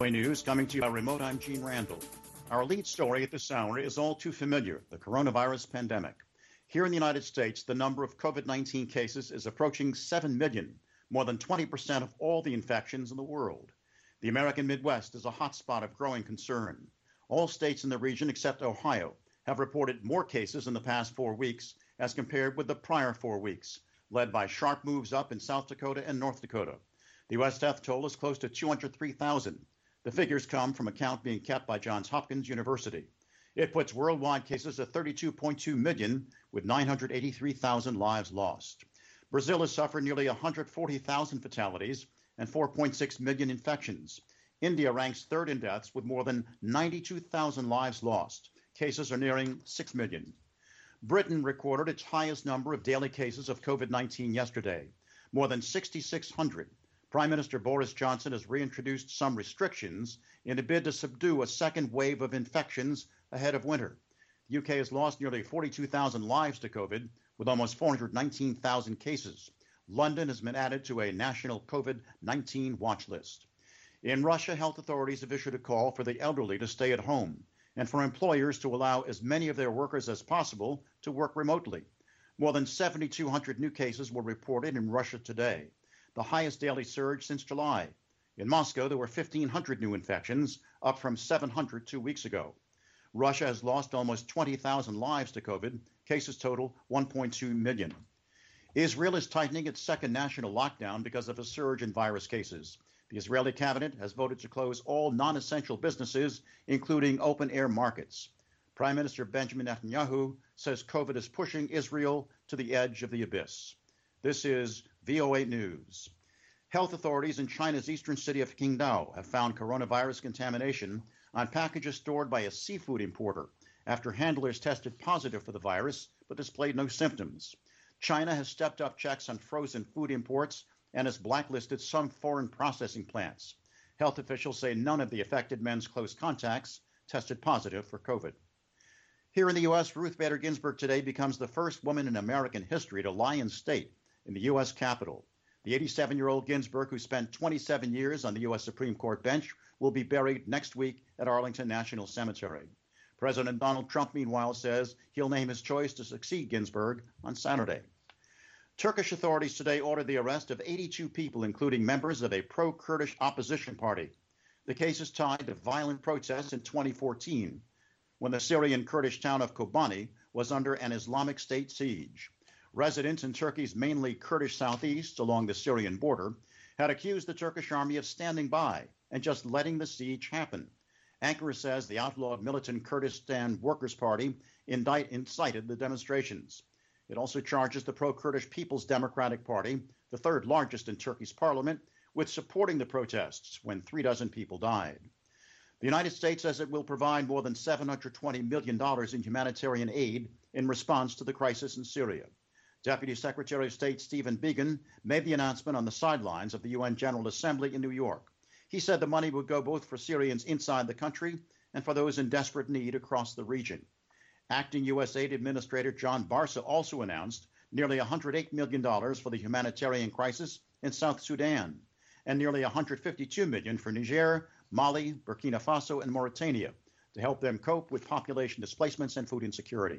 News coming to you by remote. I'm Gene Randall. Our lead story at this hour is all too familiar, the coronavirus pandemic. Here in the United States, the number of COVID-19 cases is approaching 7 million, more than 20% of all the infections in the world. The American Midwest is a hotspot of growing concern. All states in the region except Ohio have reported more cases in the past 4 weeks as compared with the prior 4 weeks, led by sharp moves up in South Dakota and North Dakota. The U.S. death toll is close to 203,000. The figures come from a count being kept by Johns Hopkins University. It puts worldwide cases at 32.2 million, with 983,000 lives lost. Brazil has suffered nearly 140,000 fatalities and 4.6 million infections. India ranks third in deaths with more than 92,000 lives lost. Cases are nearing 6 million. Britain recorded its highest number of daily cases of COVID-19 yesterday, more than 6,600. Prime Minister Boris Johnson has reintroduced some restrictions in a bid to subdue a second wave of infections ahead of winter. The UK has lost nearly 42,000 lives to COVID, with almost 419,000 cases. London has been added to a national COVID-19 watch list. In Russia, health authorities have issued a call for the elderly to stay at home and for employers to allow as many of their workers as possible to work remotely. More than 7,200 new cases were reported in Russia today, the highest daily surge since July. In Moscow, there were 1,500 new infections, up from 700 2 weeks ago. Russia has lost almost 20,000 lives to COVID. Cases total 1.2 million. Israel is tightening its second national lockdown because of a surge in virus cases. The Israeli cabinet has voted to close all non-essential businesses, including open-air markets. Prime Minister Benjamin Netanyahu says COVID is pushing Israel to the edge of the abyss. This is VOA News. Health authorities in China's eastern city of Qingdao have found coronavirus contamination on packages stored by a seafood importer after handlers tested positive for the virus but displayed no symptoms. China has stepped up checks on frozen food imports and has blacklisted some foreign processing plants. Health officials say none of the affected men's close contacts tested positive for COVID. Here in the U.S., Ruth Bader Ginsburg today becomes the first woman in American history to lie in state in the U.S. Capitol. The 87-year-old Ginsburg, who spent 27 years on the U.S. Supreme Court bench, will be buried next week at Arlington National Cemetery. President Donald Trump, meanwhile, says he'll name his choice to succeed Ginsburg on Saturday. Turkish authorities today ordered the arrest of 82 people, including members of a pro-Kurdish opposition party. The case is tied to violent protests in 2014, when the Syrian Kurdish town of Kobani was under an Islamic State siege. Residents in Turkey's mainly Kurdish southeast along the Syrian border had accused the Turkish army of standing by and just letting the siege happen. Ankara says the outlawed militant Kurdistan Workers' Party incited the demonstrations. It also charges the pro-Kurdish People's Democratic Party, the third largest in Turkey's parliament, with supporting the protests when 36 people died. The United States says it will provide more than $720 million in humanitarian aid in response to the crisis in Syria. Deputy Secretary of State Stephen Biegun made the announcement on the sidelines of the UN General Assembly in New York. He said the money would go both for Syrians inside the country and for those in desperate need across the region. Acting U.S. Aid Administrator John Barsa also announced nearly $108 million for the humanitarian crisis in South Sudan and nearly $152 million for Niger, Mali, Burkina Faso, and Mauritania to help them cope with population displacements and food insecurity.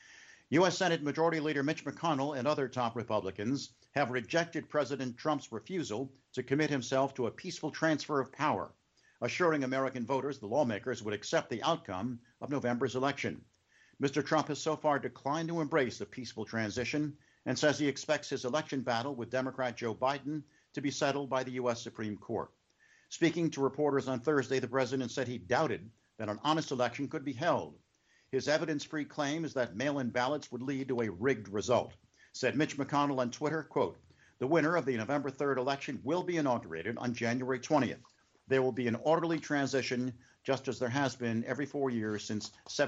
U.S. Senate Majority Leader Mitch McConnell and other top Republicans have rejected President Trump's refusal to commit himself to a peaceful transfer of power, assuring American voters the lawmakers would accept the outcome of November's election. Mr. Trump has so far declined to embrace a peaceful transition and says he expects his election battle with Democrat Joe Biden to be settled by the U.S. Supreme Court. Speaking to reporters on Thursday, the president said he doubted that an honest election could be held. His evidence-free claim is that mail-in ballots would lead to a rigged result. Said Mitch McConnell on Twitter, quote, "The winner of the November 3rd election will be inaugurated on January 20th. There will be an orderly transition, just as there has been every 4 years since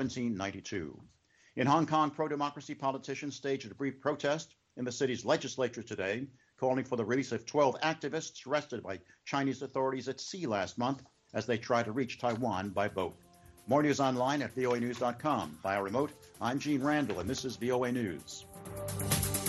1792. In Hong Kong, pro-democracy politicians staged a brief protest in the city's legislature today, calling for the release of 12 activists arrested by Chinese authorities at sea last month as they try to reach Taiwan by boat. More news online at voanews.com. Via remote, I'm Gene Randall, and this is VOA News.